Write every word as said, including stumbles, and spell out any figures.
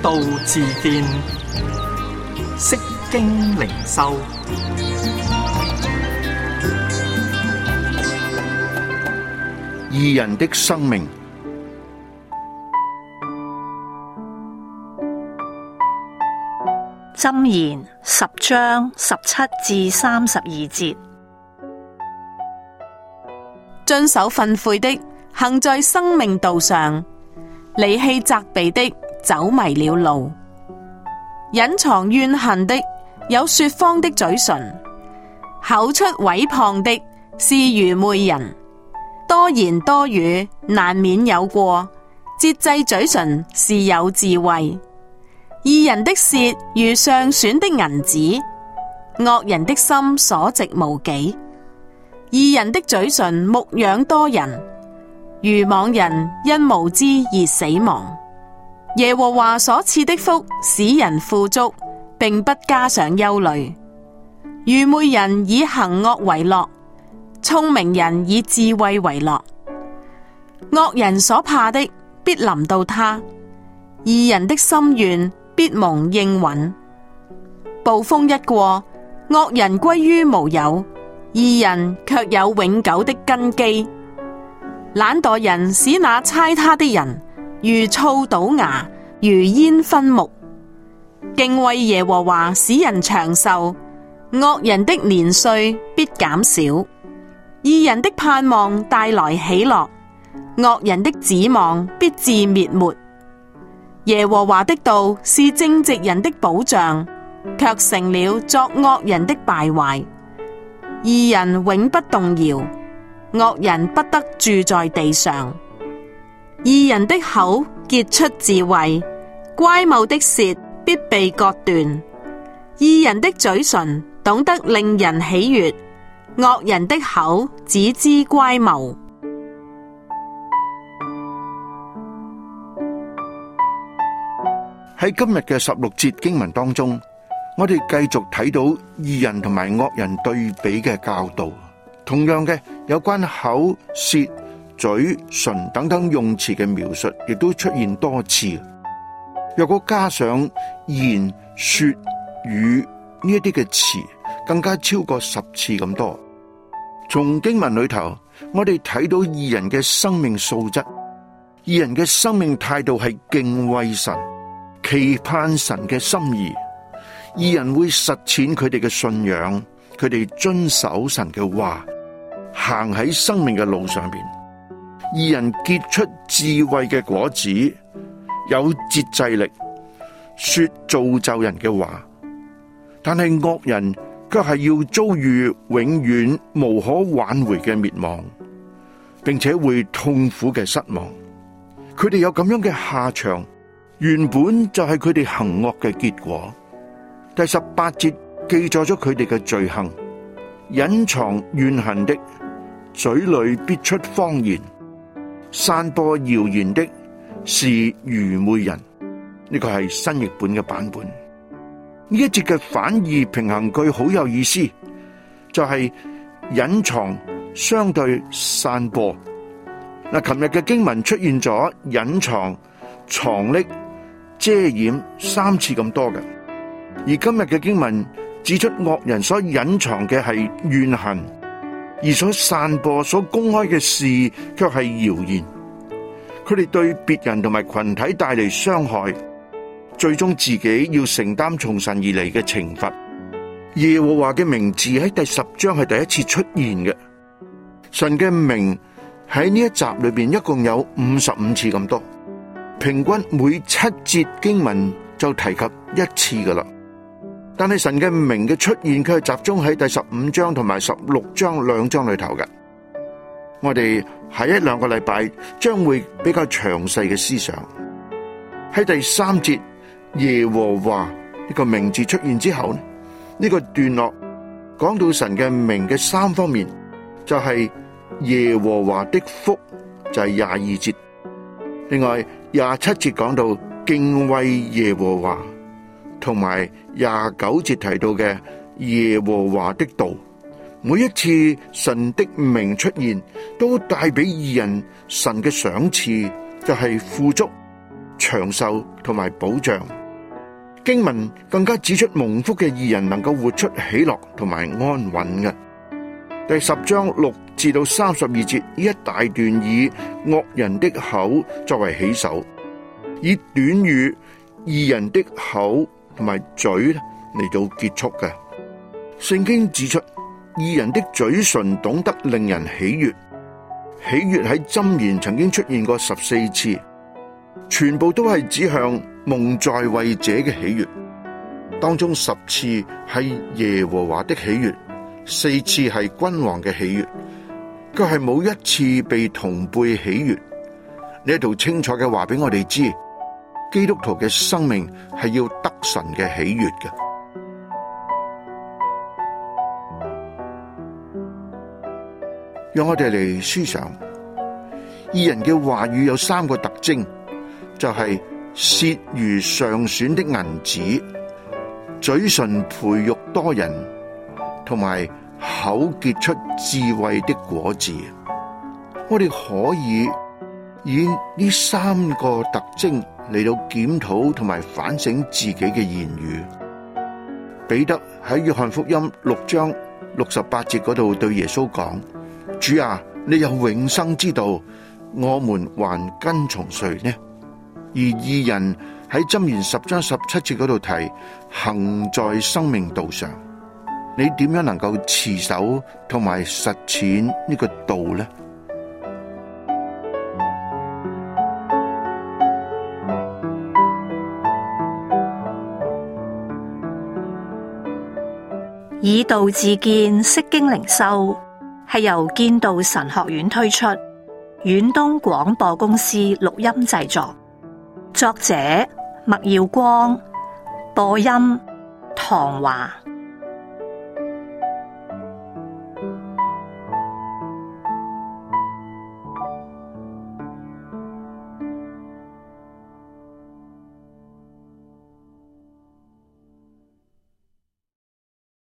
道自見，釋經靈修。 義人的生命。 箴言十章十七至三十二節。 遵守訓誨的，行在生命道上；離棄責備的，走迷了路。隱藏怨恨的，有說謊的嘴唇；口出毀謗的，是愚昧人。多言多語，難免有過；節制嘴唇，是有智慧。義人的舌如上選的銀子，惡人的心所值無幾。義人的嘴唇牧養多人，愚妄人因無知而死亡。耶和華所賜的福使人富足，並不加上憂慮。愚昧人以行惡為樂，聰明人以智慧為樂。惡人所怕的必臨到他，義人的心願必蒙應允。暴風一過，惡人歸於無有，義人卻有永久的根基。懶惰人使那猜他的人如醋倒牙，如煙熏目。敬畏耶和華使人長壽，惡人的年歲必減少。義人的盼望帶來喜樂，惡人的指望必致滅沒。耶和華的道是正直人的保障，卻成了作惡人的敗壞。義人永不動搖，惡人不得住在地上。義人的口結出智慧，乖謬的舌必被割斷。義人的嘴唇懂得令人喜悅，惡人的口只知乖謬。 喺今日嘅十六節經文當中，我哋繼續睇到義人同埋惡人對比嘅教導。同樣嘅，有關口、舌、嘴、唇等等用詞嘅描述，亦都出現多次。若果加上言、說、語呢一啲嘅詞，更加超過十次咁多。從經文裏頭，我哋睇到義人嘅生命素質。義人嘅生命態度係敬畏神，期盼神嘅心意。義人會實踐佢哋嘅信仰，佢哋遵守神嘅話，行喺生命嘅路上邊。義人結出智慧嘅果子，有節制力，說造就人嘅話。但係惡人卻係要遭遇永遠無可挽回嘅滅亡，並且會痛苦嘅失望。佢哋有咁樣嘅下場，原本就係佢哋行惡嘅結果。第十八節記載咗佢哋嘅罪行：隱藏怨恨的，嘴裏必出謊言；散播謠言的，是愚昧人。呢個係新譯本嘅版本。呢一節嘅反義平衡句好有意思，就係隱藏相對散播。嗱，琴日嘅經文出現咗隱藏、藏匿、遮掩三次咁多嘅，而今日嘅經文指出惡人所隱藏嘅係怨恨，而所散播、所公開嘅事卻係謠言。佢哋對別人同埋群體帶嚟傷害，最終自己要承擔從神而嚟嘅懲罰。耶和華嘅名字喺第十章係第一次出現嘅。神嘅名喺呢一集裏邊一共有五十五次咁多，平均每七節經文就提及一次噶啦。但係神嘅名嘅出現，佢係集中喺第十五章同埋十六章兩章裏頭嘅。我哋下一兩個禮拜將會比較詳細嘅思想。喺第三節耶和華呢個名字出現之後呢，呢個段落講到神嘅名嘅三方面，就係耶和華的福，就係廿二節。另外廿七節講到敬畏耶和華，同埋廿九節提到嘅耶和華的道。每一次神的名出現，都帶俾義人神嘅賞賜，就係富足、 長壽同埋保障。經文更加指出蒙福嘅義人能夠活出喜樂同埋安穩嘅。第十章六至到三十二節呢一大段以惡人的口作為起手，以短語義人的口同埋嘴嚟到結束嘅。聖經指出義人的嘴唇懂得令人喜悅，喜悅喺箴言曾經出現過十四次，全部都係指向蒙在位者嘅喜悅，當中十次係耶和華的喜悅，四次係君王嘅喜悅，佢係冇一次被同輩喜悅。呢度清楚嘅話俾我哋知，基督徒嘅生命係要得神嘅喜悅嘅。讓我哋嚟思想，義人嘅話語有三個特徵，就係、是、舌如上選的銀子，嘴唇培育多人，同埋口結出智慧的果子。我哋可以以呢三個特徵嚟到檢討同埋反省自己嘅言語。彼得喺約翰福音六章六十八節嗰度對耶穌講：主啊，你有永生之道，我們還跟從誰呢？而義人喺箴言十章十七節嗰度提，行在生命道上。你點樣能夠持守同埋實踐呢個道呢？ 以道自見，釋經靈修，係由建道神學院推出，遠東廣播公司錄音製作，作者麥耀光，播音唐華。